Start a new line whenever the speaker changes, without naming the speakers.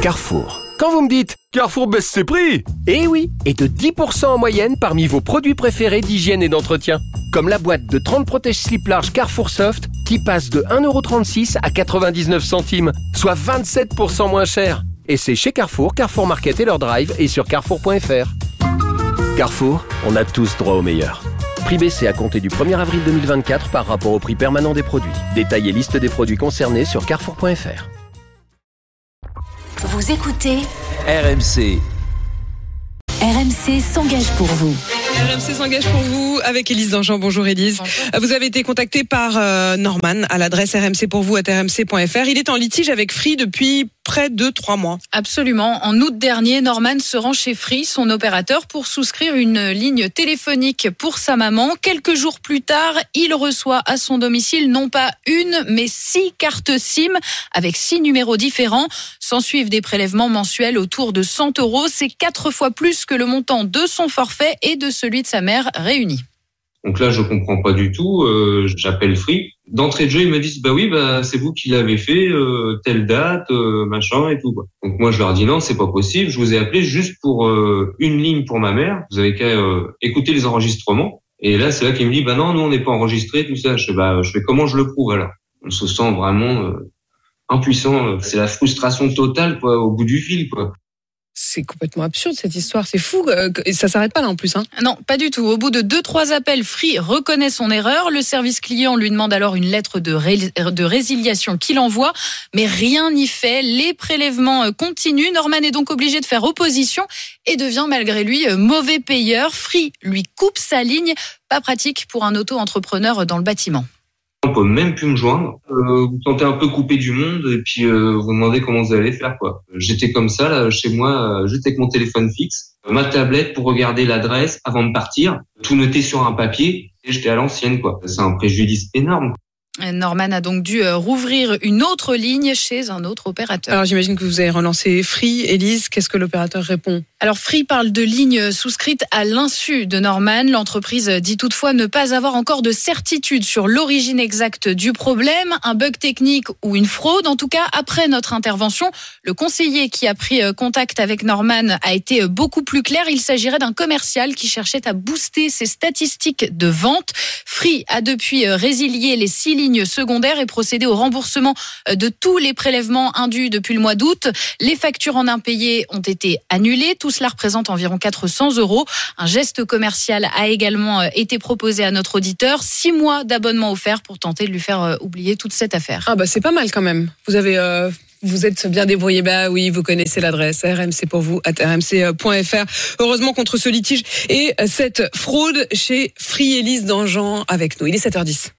Carrefour. Quand vous me dites « Carrefour baisse ses prix !» Eh oui, et de 10% en moyenne parmi vos produits préférés d'hygiène et d'entretien. Comme la boîte de 30 protège-slips larges Carrefour Soft qui passe de 1,36€ à 99 centimes, soit 27% moins cher. Et c'est chez Carrefour, Carrefour Market et leur drive et sur carrefour.fr. Carrefour, on a tous droit au meilleur. Prix baissé à compter du 1er avril 2024 par rapport au prix permanent des produits. Détail et liste des produits concernés sur carrefour.fr.
Vous écoutez
RMC.
RMC s'engage pour vous.
RMC s'engage pour vous avec Élise Dangean. Bonjour Élise. Bonjour. Vous avez été contactée par Norman à l'adresse rmc.vous@rmc.fr. Il est en litige avec Free depuis près de 3 mois.
Absolument. En août dernier, Norman se rend chez Free, son opérateur, pour souscrire une ligne téléphonique pour sa maman. Quelques jours plus tard, il reçoit à son domicile non pas une, mais 6 cartes SIM avec 6 numéros différents. S'ensuivent des prélèvements mensuels autour de 100€. C'est 4 fois plus que le montant de son forfait et de celui de sa mère réunis.
Donc là, je comprends pas du tout. J'appelle Free. D'entrée de jeu, ils me disent c'est vous qui l'avez fait, telle date, machin et tout. Donc moi, je leur dis non, c'est pas possible. Je vous ai appelé juste pour une ligne pour ma mère. Vous avez qu'à écouter les enregistrements. Et là, c'est là qu'il me dit non, nous on n'est pas enregistrés, tout ça. Je fais comment je le prouve alors? On se sent vraiment impuissant. C'est la frustration totale quoi, au bout du fil quoi.
C'est complètement absurde cette histoire, c'est fou, et ça s'arrête pas là en plus.
Non, pas du tout. Au bout de 2-3 appels, Free reconnaît son erreur. Le service client lui demande alors une lettre de résiliation qu'il envoie, mais rien n'y fait. Les prélèvements continuent. Norman est donc obligé de faire opposition et devient malgré lui mauvais payeur. Free lui coupe sa ligne, pas pratique pour un auto-entrepreneur dans le bâtiment.
On peut même plus me joindre. Vous sentez un peu coupé du monde et puis vous demandez comment vous allez faire quoi. J'étais comme ça là chez moi, juste avec mon téléphone fixe, ma tablette pour regarder l'adresse avant de partir, tout noté sur un papier et j'étais à l'ancienne quoi. C'est un préjudice énorme.
Norman a donc dû rouvrir une autre ligne chez un autre opérateur.
Alors j'imagine que vous avez relancé Free. Élise, qu'est-ce que l'opérateur répond?
Alors Free parle de lignes souscrites à l'insu de Norman. L'entreprise dit toutefois ne pas avoir encore de certitude sur l'origine exacte du problème, un bug technique ou une fraude. En tout cas, après notre intervention, le conseiller qui a pris contact avec Norman a été beaucoup plus clair. Il s'agirait d'un commercial qui cherchait à booster ses statistiques de vente. Free a depuis résilié les 6 lignes secondaires et procédé au remboursement de tous les prélèvements indus depuis le mois d'août. Les factures en impayés ont été annulées. Tout cela représente environ 400€. Un geste commercial a également été proposé à notre auditeur. 6 mois d'abonnement offert pour tenter de lui faire oublier toute cette affaire.
Ah c'est pas mal quand même. Vous êtes bien débrouillé. Oui, vous connaissez l'adresse RMC pour vous @rmc.fr. Heureusement contre ce litige et cette fraude chez Free. Élise Dangean avec nous. Il est 7h10.